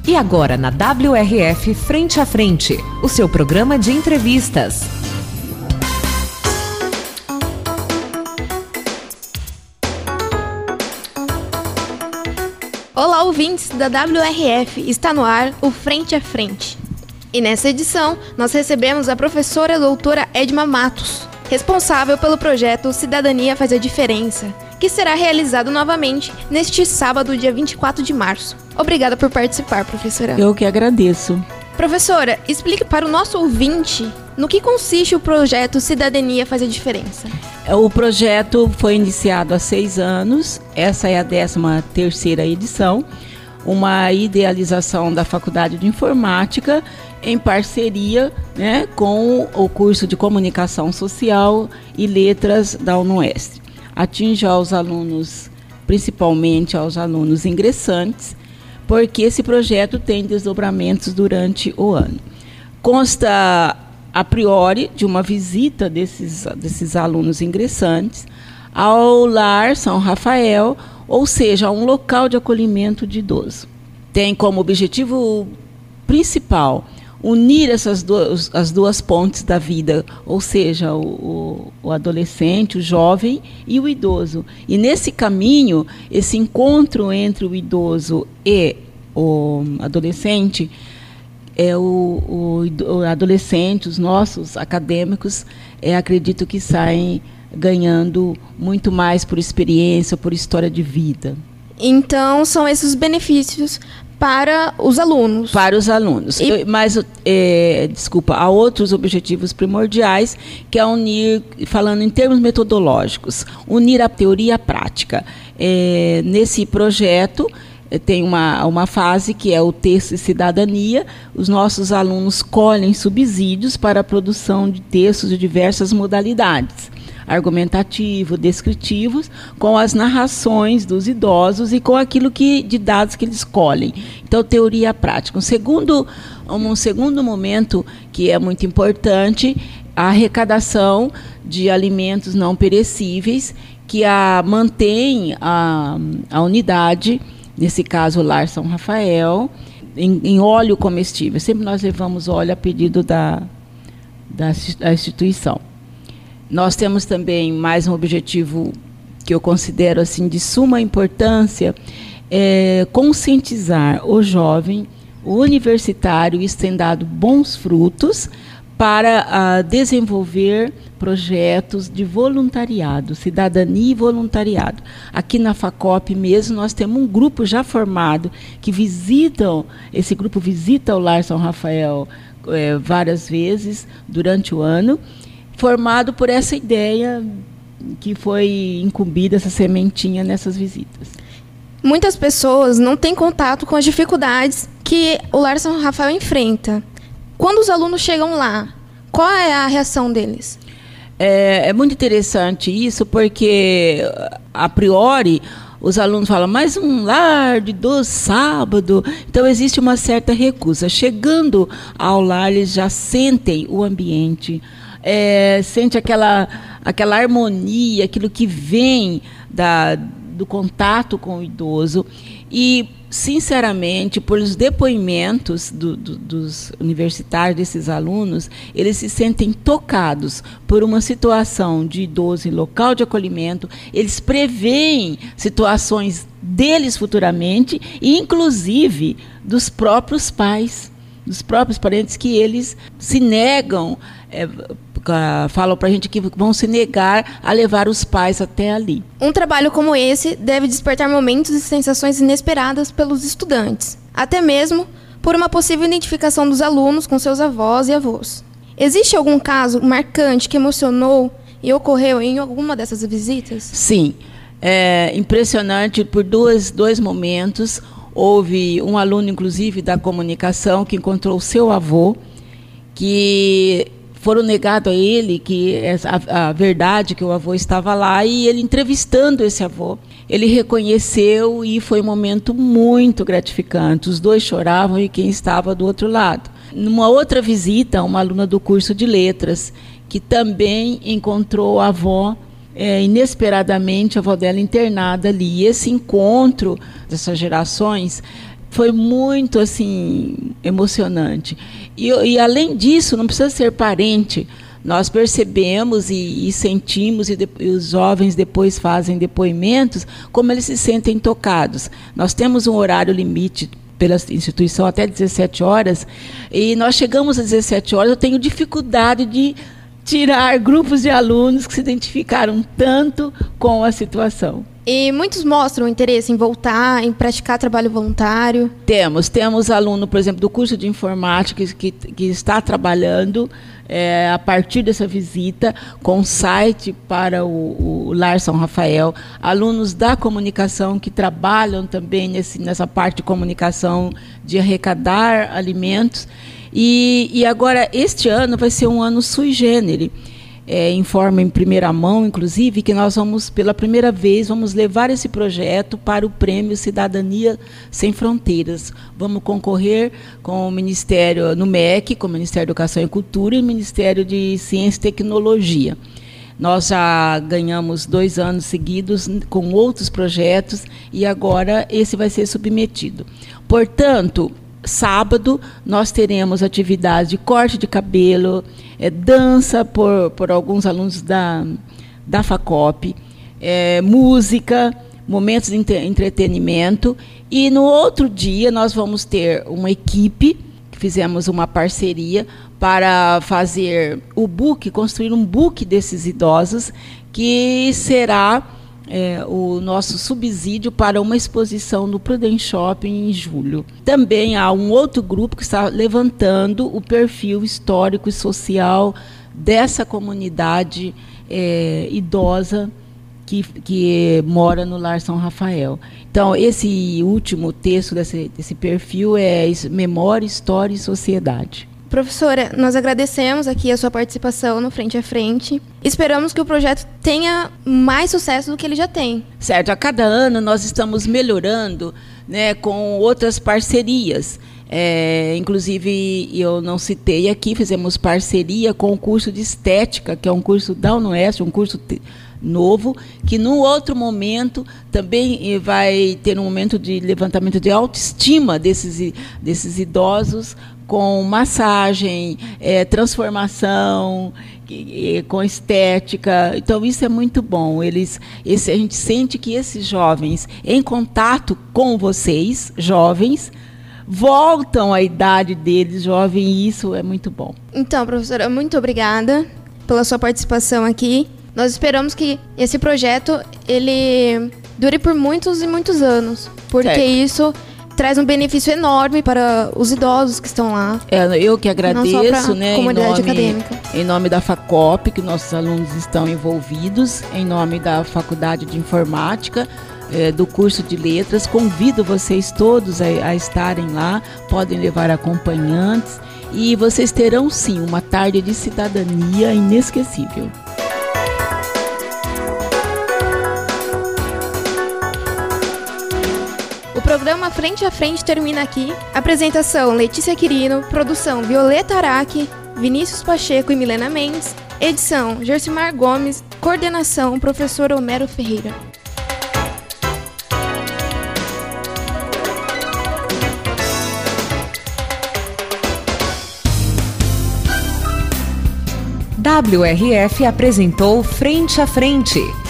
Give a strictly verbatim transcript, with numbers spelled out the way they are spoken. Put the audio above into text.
E agora na W R F Frente a Frente, o seu programa de entrevistas. Olá, ouvintes da W R F, está no ar o Frente a Frente. E nessa edição, nós recebemos a professora doutora Edma Matos, responsável pelo projeto Cidadania Faz a Diferença, que será realizado novamente neste sábado, dia vinte e quatro de março. Obrigada por participar, professora. Eu que agradeço. Professora, explique para o nosso ouvinte no que consiste o projeto Cidadania Faz a Diferença. O projeto foi iniciado há seis anos, essa é a décima terceira edição, uma idealização da Faculdade de Informática em parceria, né, com o curso de Comunicação Social e Letras da UniOeste. Atinge aos alunos, principalmente aos alunos ingressantes, porque esse projeto tem desdobramentos durante o ano. Consta, a priori, de uma visita desses, desses alunos ingressantes ao Lar São Rafael, ou seja, a um local de acolhimento de idoso. Tem como objetivo principal unir essas duas, as duas pontes da vida, ou seja, o, o, o adolescente, o jovem e o idoso. E nesse caminho, esse encontro entre o idoso e o adolescente, é o, o, o adolescente, os nossos acadêmicos, é, acredito que saem ganhando muito mais por experiência, por história de vida. Então, são esses os benefícios para os alunos. Para os alunos. E... Eu, mas, é, desculpa, há outros objetivos primordiais, que é unir, falando em termos metodológicos, unir a teoria e a prática. É, nesse projeto, tem uma, uma fase que é o texto e cidadania. Os nossos alunos colhem subsídios para a produção de textos de diversas modalidades, argumentativo, descritivos, com as narrações dos idosos e com aquilo que, de dados que eles escolhem. Então, teoria e prática. Um segundo, um segundo momento que é muito importante, a arrecadação de alimentos não perecíveis, que a, mantém a, a unidade, nesse caso o Lar São Rafael, em, em óleo comestível. Sempre nós levamos óleo a pedido da, da, da instituição. Nós temos também mais um objetivo que eu considero assim, de suma importância, é conscientizar o jovem, o universitário, isso tem dado bons frutos para uh, desenvolver projetos de voluntariado, cidadania e voluntariado. Aqui na FACOP mesmo nós temos um grupo já formado que visitam, esse grupo visita o Lar São Rafael é, várias vezes durante o ano, formado por essa ideia que foi incumbida, essa sementinha nessas visitas. Muitas pessoas não têm contato com as dificuldades que o Lar São Rafael enfrenta. Quando os alunos chegam lá, qual é a reação deles? É, é muito interessante isso, porque, a priori, os alunos falam, mas um lar de idoso sábado. Então, existe uma certa recusa. Chegando ao lar, eles já sentem o ambiente, É, sente aquela, aquela harmonia, aquilo que vem da, do contato com o idoso. E, sinceramente, por os depoimentos do, do, dos universitários, desses alunos, eles se sentem tocados por uma situação de idoso em local de acolhimento. Eles preveem situações deles futuramente, e inclusive dos próprios pais, dos próprios parentes, que eles se negam, é, falam para a gente que vão se negar a levar os pais até ali. Um trabalho como esse deve despertar momentos e sensações inesperadas pelos estudantes, até mesmo por uma possível identificação dos alunos com seus avós e avós. Existe algum caso marcante que emocionou e ocorreu em alguma dessas visitas? Sim, é impressionante por dois, dois momentos. Houve um aluno, inclusive, da comunicação, que encontrou o seu avô, que foram negado a ele que a, a verdade que o avô estava lá, e ele entrevistando esse avô, ele reconheceu, e foi um momento muito gratificante. Os dois choravam e quem estava do outro lado. Numa outra visita, uma aluna do curso de letras, que também encontrou a avó, é, inesperadamente, a avó dela internada ali. E esse encontro dessas gerações foi muito, assim, emocionante. E, e além disso, não precisa ser parente, nós percebemos e, e sentimos, e, de, e os jovens depois fazem depoimentos, como eles se sentem tocados. Nós temos um horário limite pela instituição até dezessete horas, e nós chegamos às dezessete horas, eu tenho dificuldade de tirar grupos de alunos que se identificaram tanto com a situação. E muitos mostram interesse em voltar, em praticar trabalho voluntário. Temos, temos aluno, por exemplo, do curso de informática que, que está trabalhando é, a partir dessa visita com site para o, o Lar São Rafael, alunos da comunicação que trabalham também nesse, nessa parte de comunicação de arrecadar alimentos. E, e agora, este ano vai ser um ano sui generis. É, informa em primeira mão, inclusive, que nós vamos, pela primeira vez, vamos levar esse projeto para o Prêmio Cidadania Sem Fronteiras. Vamos concorrer com o Ministério, no M E C, com o Ministério da Educação e Cultura e o Ministério de Ciência e Tecnologia. Nós já ganhamos dois anos seguidos com outros projetos e agora esse vai ser submetido. Portanto, sábado nós teremos atividades de corte de cabelo, é, dança por, por alguns alunos da, da FACOP, é, música, momentos de entretenimento. E no outro dia nós vamos ter uma equipe, que fizemos uma parceria para fazer o book, construir um book desses idosos, que será É, o nosso subsídio para uma exposição no Prudent Shopping em julho. Também há um outro grupo que está levantando o perfil histórico e social dessa comunidade é, idosa que, que mora no Lar São Rafael. Então, esse último texto desse, desse perfil é Memória, História e Sociedade. Professora, nós agradecemos aqui a sua participação no Frente a Frente. Esperamos que o projeto tenha mais sucesso do que ele já tem. Certo, a cada ano nós estamos melhorando, né, com outras parcerias. É, inclusive, eu não citei aqui, fizemos parceria com o curso de Estética, que é um curso da UNOeste, um curso te- novo, que num outro momento também vai ter um momento de levantamento de autoestima desses, desses idosos, com massagem, é, transformação, é, com estética. Então, isso é muito bom. Eles, esse, a gente sente que esses jovens, em contato com vocês, jovens, voltam à idade deles, jovem, e isso é muito bom. Então, professora, muito obrigada pela sua participação aqui. Nós esperamos que esse projeto ele dure por muitos e muitos anos, porque certo. Isso traz um benefício enorme para os idosos que estão lá. É, eu que agradeço, né, em comunidade nome, acadêmica. Em nome da FACOP, que nossos alunos estão envolvidos, em nome da Faculdade de Informática, é, do curso de Letras. Convido vocês todos a, a estarem lá, podem levar acompanhantes e vocês terão, sim, uma tarde de cidadania inesquecível. O programa Frente a Frente termina aqui. Apresentação: Letícia Quirino. Produção: Violeta Araque, Vinícius Pacheco e Milena Mendes. Edição: Gersimar Gomes. Coordenação: Professor Homero Ferreira. W R F apresentou Frente a Frente,